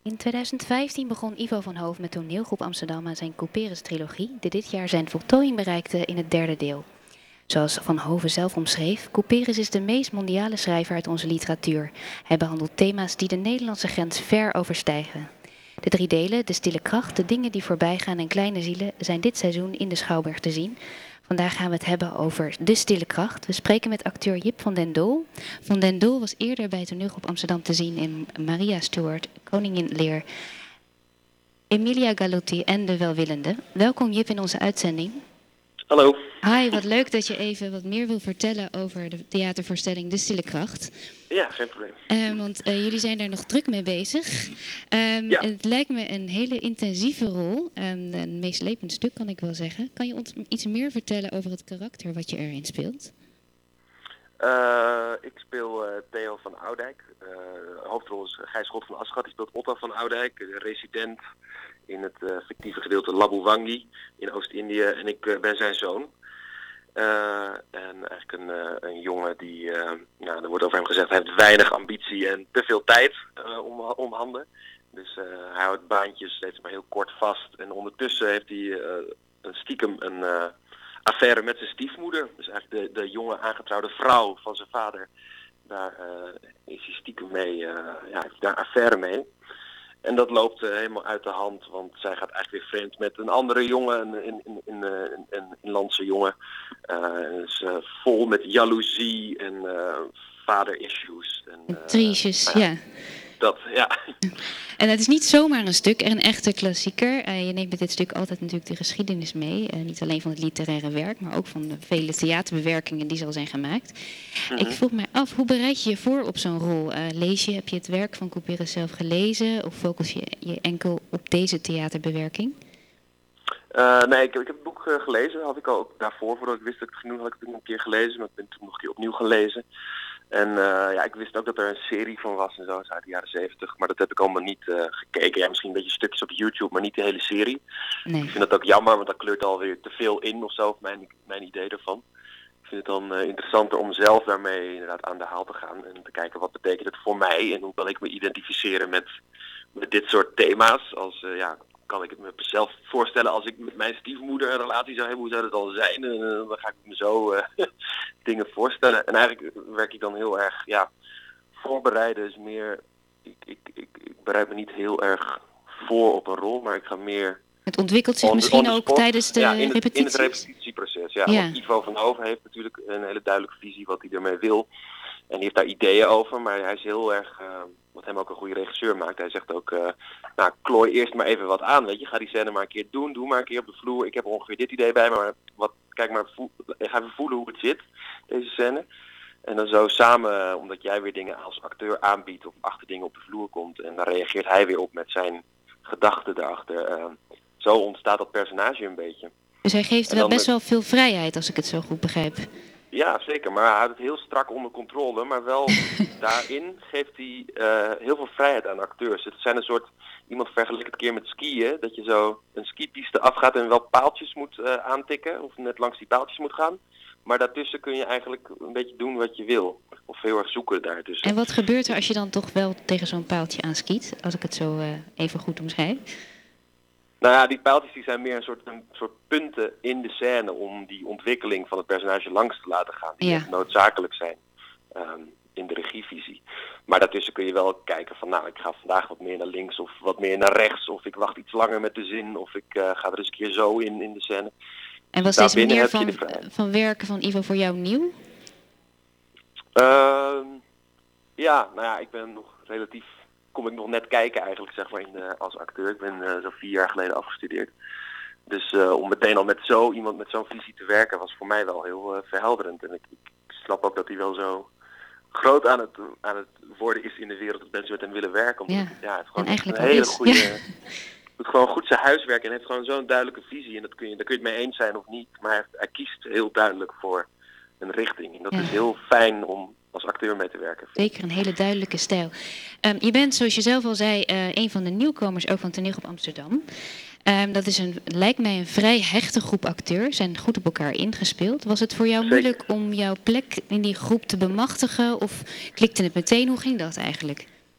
In 2015 begon Ivo van Hoof met Toneelgroep Amsterdam aan zijn Couperus-trilogie, die dit jaar zijn voltooiing bereikte in het derde deel. Zoals Van Hove zelf omschreef, Couperus is de meest mondiale schrijver uit onze literatuur. Hij behandelt thema's die de Nederlandse grens ver overstijgen. De 3 delen, De Stille Kracht, De Dingen die voorbij gaan en Kleine Zielen, zijn dit seizoen in de Schouwburg te zien. Vandaag gaan we het hebben over De Stille Kracht. We spreken met acteur Jip van den Doel. Van den Doel was eerder bij Toneelgroep Amsterdam te zien in Maria Stuart, Koningin Lear, Emilia Galotti en De Welwillende. Welkom Jip in onze uitzending. Hallo. Hi, wat leuk dat je even wat meer wil vertellen over de theatervoorstelling De Stille Kracht. Ja, geen probleem. Want jullie zijn daar nog druk mee bezig. Ja. Het lijkt me een hele intensieve rol. Een meeslepend stuk kan ik wel zeggen. Kan je ons iets meer vertellen over het karakter wat je erin speelt? Ik speel Theo van Oudijk. De hoofdrol is Gijs God van Aschat. Die speelt Otto van Oudijk, resident in het fictieve gedeelte Labuwangi in Oost-Indië. En ik ben zijn zoon. En eigenlijk een jongen die, er wordt over hem gezegd, hij heeft weinig ambitie en te veel tijd om handen. Dus hij houdt baantjes steeds maar heel kort vast. En ondertussen heeft hij stiekem een affaire met zijn stiefmoeder. Dus eigenlijk de jonge aangetrouwde vrouw van zijn vader. Daar is hij stiekem mee, heeft daar affaire mee. En dat loopt helemaal uit de hand, want zij gaat eigenlijk weer vreemd met een andere jongen, een inlandse jongen. Is vol met jaloezie en vader-issues. Triesjes, ja. Dat, ja. En het is niet zomaar een stuk, een echte klassieker. Je neemt met dit stuk altijd natuurlijk de geschiedenis mee. Niet alleen van het literaire werk, maar ook van de vele theaterbewerkingen die zal zijn gemaakt. Mm-hmm. Ik vroeg mij af, hoe bereid je je voor op zo'n rol? Heb je het werk van Couperus zelf gelezen of focus je je enkel op deze theaterbewerking? Nee, ik heb het boek gelezen. Had ik al ook daarvoor, voordat ik wist dat ik het ging doen, had ik het nog een keer gelezen. Maar ik ben toen nog een keer opnieuw gaan lezen. En ik wist ook dat er een serie van was en zo, uit de jaren 70. Maar dat heb ik allemaal niet gekeken. Ja, misschien een beetje stukjes op YouTube, maar niet de hele serie. Nee. Ik vind dat ook jammer, want dat kleurt alweer te veel in of zo, mijn idee ervan. Ik vind het dan interessanter om zelf daarmee inderdaad aan de haal te gaan. En te kijken wat betekent het voor mij en hoe kan ik me identificeren met dit soort thema's. Kan ik het mezelf voorstellen als ik met mijn stiefmoeder een relatie zou hebben, hoe zou dat al zijn? Dan ga ik me zo dingen voorstellen. En eigenlijk werk ik dan heel erg, voorbereiden is meer, ik bereid me niet heel erg voor op een rol, maar ik ga meer... Het ontwikkelt zich misschien ook tijdens de repetities? In het repetitieproces, ja. Want Ivo van Hove heeft natuurlijk een hele duidelijke visie wat hij ermee wil. En die heeft daar ideeën over, maar hij is heel erg... wat hem ook een goede regisseur maakt. Hij zegt ook, klooi eerst maar even wat aan, weet je. Ga die scène maar een keer doen, doe maar een keer op de vloer. Ik heb ongeveer dit idee bij me, maar ga even voelen hoe het zit, deze scène. En dan zo samen, omdat jij weer dingen als acteur aanbiedt of achter dingen op de vloer komt. En dan reageert hij weer op met zijn gedachten daarachter. Zo ontstaat dat personage een beetje. Dus hij geeft wel best wel veel vrijheid, als ik het zo goed begrijp. Ja, zeker. Maar hij houdt het heel strak onder controle. Maar wel daarin geeft hij heel veel vrijheid aan acteurs. Het zijn een soort, iemand vergelijkt het een keer met skiën. Dat je zo een skipiste afgaat en wel paaltjes moet aantikken. Of net langs die paaltjes moet gaan. Maar daartussen kun je eigenlijk een beetje doen wat je wil. Of heel erg zoeken daartussen. En wat gebeurt er als je dan toch wel tegen zo'n paaltje aanskiet? Als ik het zo even goed omschrijf. Nou ja, die pijltjes die zijn meer een soort punten in de scène om die ontwikkeling van het personage langs te laten gaan. Die echt noodzakelijk zijn in de regievisie. Maar daartussen kun je wel kijken van, ik ga vandaag wat meer naar links of wat meer naar rechts. Of ik wacht iets langer met de zin of ik ga er eens een keer zo in de scène. En was deze manier van werken van Ivo voor jou nieuw? Ik ben nog relatief... kom ik nog net kijken eigenlijk, zeg maar, als acteur. Ik ben zo'n 4 jaar geleden afgestudeerd. Dus om meteen al met iemand met zo'n visie te werken was voor mij wel heel verhelderend. En ik snap ook dat hij wel zo groot aan het worden is in de wereld dat mensen met hem willen werken. Omdat hij heeft gewoon een hele goede... doet gewoon goed zijn huiswerk en heeft gewoon zo'n duidelijke visie. En daar kun je het mee eens zijn of niet. Maar hij kiest heel duidelijk voor een richting. En dat is heel fijn om als acteur mee te werken. Zeker, een hele duidelijke stijl. Je bent, zoals je zelf al zei, een van de nieuwkomers ook van Toneelgroep Amsterdam. Dat is lijkt mij een vrij hechte groep acteurs. Zijn goed op elkaar ingespeeld. Was het voor jou moeilijk om jouw plek in die groep te bemachtigen? Of klikte het meteen? Hoe ging dat eigenlijk?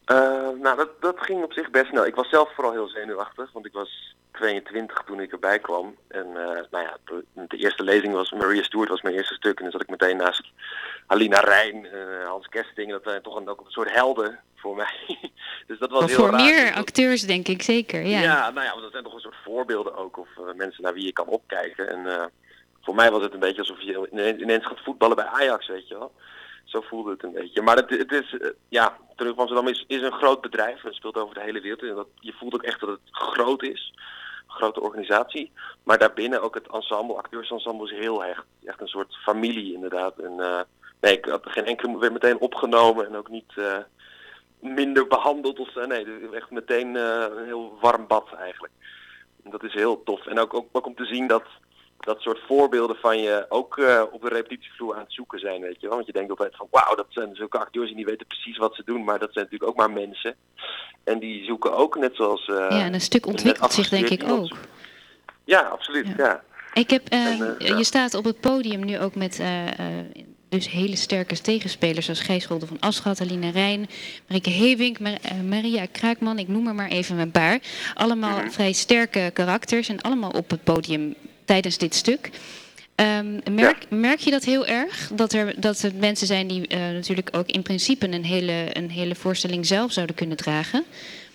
Nou, dat ging op zich best snel. Ik was zelf vooral heel zenuwachtig, want ik was 22 toen ik erbij kwam. En de eerste lezing was Maria Stuart, was mijn eerste stuk. En dan zat ik meteen naast Halina Rijn, Hans Kesting. Dat zijn toch ook een soort helden voor mij. Dus dat was heel voor raar. meer acteurs denk ik zeker, ja. Ja, want dat zijn toch een soort voorbeelden ook. Of mensen naar wie je kan opkijken. En voor mij was het een beetje alsof je ineens gaat voetballen bij Ajax, weet je wel. Zo voelde het een beetje. Maar het is, Terug Amsterdam is een groot bedrijf. Het speelt over de hele wereld. En je voelt ook echt dat het groot is. Een grote organisatie. Maar daarbinnen ook het ensemble, acteursensemble is heel hecht. Echt een soort familie inderdaad. En ik had geen enkele weer meteen opgenomen. En ook niet minder behandeld of zo. Nee, echt meteen een heel warm bad eigenlijk. En dat is heel tof. En ook om te zien dat soort voorbeelden van je ook op de repetitievloer aan het zoeken zijn, weet je wel. Want je denkt altijd van, wauw, dat zijn zulke acteurs die weten precies wat ze doen, maar dat zijn natuurlijk ook maar mensen. En die zoeken ook, net zoals... en een stuk ontwikkelt zich denk ik ook. Ja, absoluut, ja. Ik heb, je staat op het podium nu ook met dus hele sterke tegenspelers zoals Gijs Scholder van Aschat, Halina Rijn, Marieke Hewink, Maria Kraakman, ik noem er maar even een paar. Allemaal vrij sterke karakters en allemaal op het podium tijdens dit stuk. Merk je dat heel erg? Dat er mensen zijn die natuurlijk ook in principe een hele voorstelling zelf zouden kunnen dragen?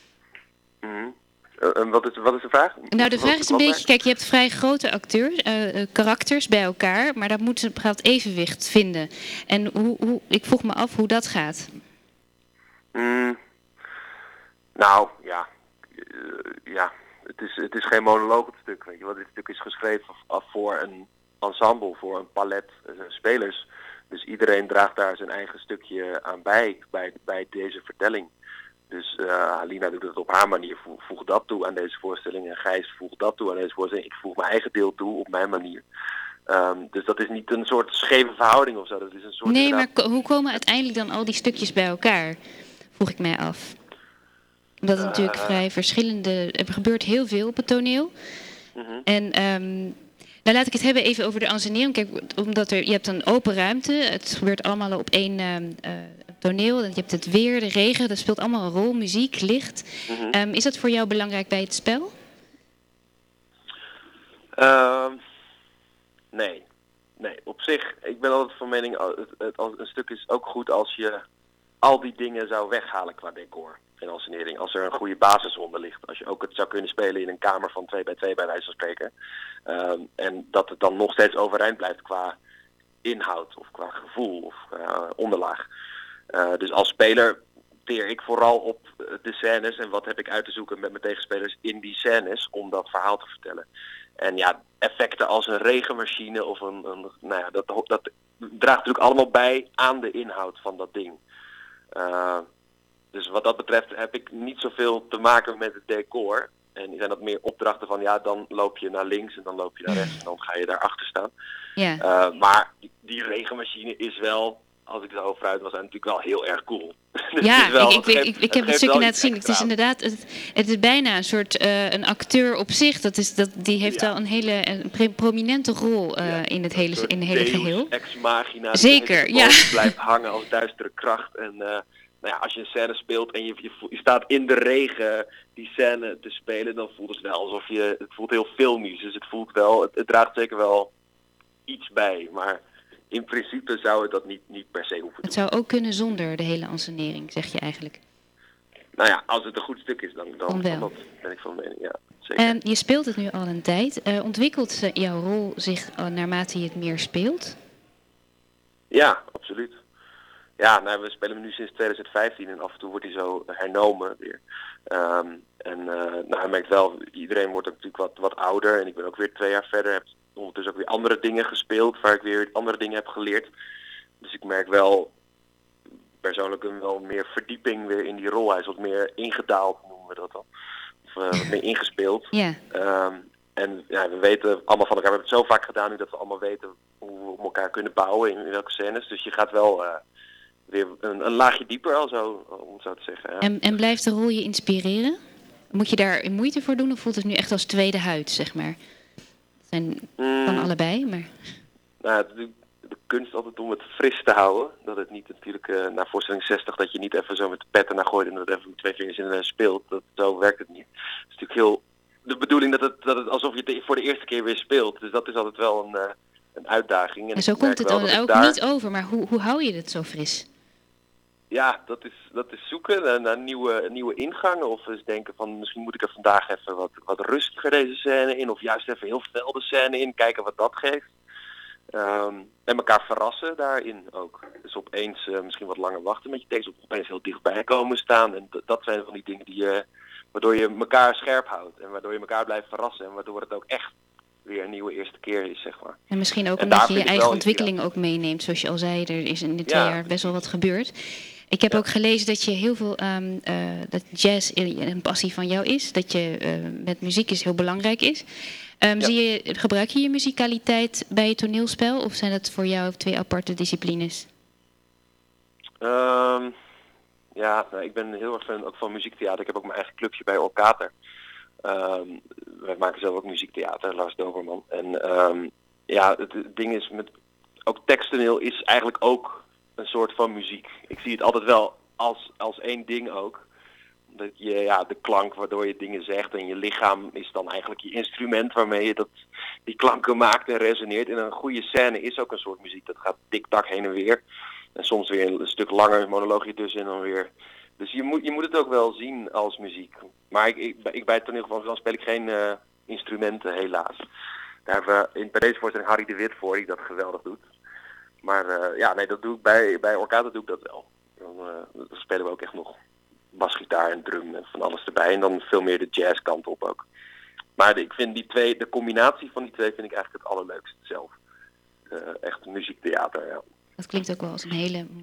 Wat is de vraag? Nou, de vraag is een beetje, kijk, je hebt vrij grote karakters bij elkaar, maar dat moet een bepaald evenwicht vinden. En ik vroeg me af hoe dat gaat. Het is geen monoloog het stuk, weet je wel. Dit stuk is geschreven voor een ensemble, voor een palet spelers. Dus iedereen draagt daar zijn eigen stukje aan bij deze vertelling. Dus Halina doet het op haar manier, voegt dat toe aan deze voorstelling. En Gijs voegt dat toe aan deze voorstelling. Ik voeg mijn eigen deel toe op mijn manier. Dus dat is niet een soort scheve verhouding of zo. Dat is een soort maar hoe komen uiteindelijk dan al die stukjes bij elkaar? Vroeg ik mij af. Omdat het natuurlijk vrij verschillende... Er gebeurt heel veel op het toneel. En laat ik het hebben even over de ansenering. Kijk, omdat je hebt een open ruimte. Het gebeurt allemaal op één toneel. Je hebt het weer, de regen. Dat speelt allemaal een rol. Muziek, licht. Is dat voor jou belangrijk bij het spel? Nee. Op zich, ik ben altijd van mening... een stuk is ook goed als je al die dingen zou weghalen qua decor. En ansenering. Als er een goede basis onder ligt. Als je ook het zou kunnen spelen in een kamer van 2x2 bij wijze van spreken. En dat het dan nog steeds overeind blijft qua inhoud of qua gevoel of qua onderlaag. Dus als speler teer ik vooral op de scènes en wat heb ik uit te zoeken met mijn tegenspelers in die scènes om dat verhaal te vertellen. En ja, effecten als een regenmachine of dat draagt natuurlijk allemaal bij aan de inhoud van dat ding. Dus wat dat betreft heb ik niet zoveel te maken met het decor. En zijn dat meer opdrachten van dan loop je naar links en dan loop je naar rechts en dan ga je daarachter staan. Ja. Maar die regenmachine is wel, als ik zo vooruit was, natuurlijk wel heel erg cool. Dus Ja, ik heb het stukje net gezien. Het is inderdaad, het is bijna een soort een acteur op zich. Die heeft wel een hele prominente rol in het hele geheel. Ex machina. Zeker, ja. Blijft hangen als duistere kracht. En als je een scène speelt en je staat in de regen die scène te spelen, dan voelt het wel alsof het voelt heel filmisch. Dus het draagt zeker wel iets bij. Maar in principe zou het dat niet per se hoeven doen. Het zou ook kunnen zonder de hele ansenering, zeg je eigenlijk. Nou ja, als het een goed stuk is, dan ben ik van mening, ja. Zeker. Je speelt het nu al een tijd. Ontwikkelt jouw rol zich naarmate je het meer speelt? Ja, absoluut. Ja, we spelen hem nu sinds 2015 en af en toe wordt hij zo hernomen weer. Hij merkt wel, iedereen wordt natuurlijk wat ouder en ik ben ook weer 2 jaar verder. Heb ondertussen ook weer andere dingen gespeeld, waar ik weer andere dingen heb geleerd. Dus ik merk wel persoonlijk wel meer verdieping weer in die rol. Hij is wat meer ingedaald, noemen we dat dan. Of wat meer ingespeeld. Ja. We weten allemaal van elkaar, we hebben het zo vaak gedaan nu dat we allemaal weten hoe we elkaar kunnen bouwen in welke scènes. Dus je gaat wel weer een laagje dieper al zo, om het zo te zeggen. Ja. En blijft de rol je inspireren? Moet je daar moeite voor doen of voelt het nu echt als tweede huid, zeg maar? Het zijn van allebei, maar... Nou, de kunst altijd om het fris te houden. Dat het niet natuurlijk na voorstelling 60 dat je niet even zo met de petten naar gooit en dat even met 2 vingers in speelt. Zo werkt het niet. Het is natuurlijk heel de bedoeling dat het alsof je het voor de eerste keer weer speelt. Dus dat is altijd wel een uitdaging. En zo komt het dan ook niet over, maar hoe hou je het zo fris? Ja, dat is zoeken naar nieuwe ingangen. Of eens denken van misschien moet ik er vandaag even wat rustiger deze scène in. Of juist even heel fel de scène in. Kijken wat dat geeft. En elkaar verrassen daarin ook. Dus opeens misschien wat langer wachten met je tekst. Of opeens heel dichtbij komen staan. En dat zijn van die dingen waardoor je elkaar scherp houdt. En waardoor je elkaar blijft verrassen. En waardoor het ook echt weer een nieuwe eerste keer is, zeg maar. En misschien ook omdat je je eigen ontwikkeling ook meeneemt. Zoals je al zei, er is in de 2 jaar best wel wat gebeurd. Ik heb ook gelezen dat je heel veel dat jazz een passie van jou is. Dat je met muziek heel belangrijk is. Gebruik je je muzikaliteit bij je toneelspel? Of zijn dat voor jou 2 aparte disciplines? Ik ben heel erg fan ook van muziektheater. Ik heb ook mijn eigen clubje bij Orkater. Wij maken zelf ook muziektheater, Lars Doverman. En het ding is, ook teksttoneel is eigenlijk ook een soort van muziek. Ik zie het altijd wel als één ding ook. Dat je, de klank waardoor je dingen zegt en je lichaam is dan eigenlijk je instrument waarmee je die klanken maakt en resoneert. En een goede scène is ook een soort muziek. Dat gaat tik-tak heen en weer. En soms weer een stuk langer monoloogje tussen en dan weer. Dus je moet het ook wel zien als muziek. Maar ik bij het toneel van speel ik geen instrumenten, helaas. Daar hebben we bij deze voorstelling Harry de Wit voor, die dat geweldig doet. Maar dat doe ik bij Orkater doe ik dat wel. Dan spelen we ook echt nog basgitaar en drum en van alles erbij. En dan veel meer de jazzkant op ook. Maar ik vind de combinatie van die 2 vind ik eigenlijk het allerleukste zelf. Echt muziektheater, ja. Dat klinkt ook wel als een hele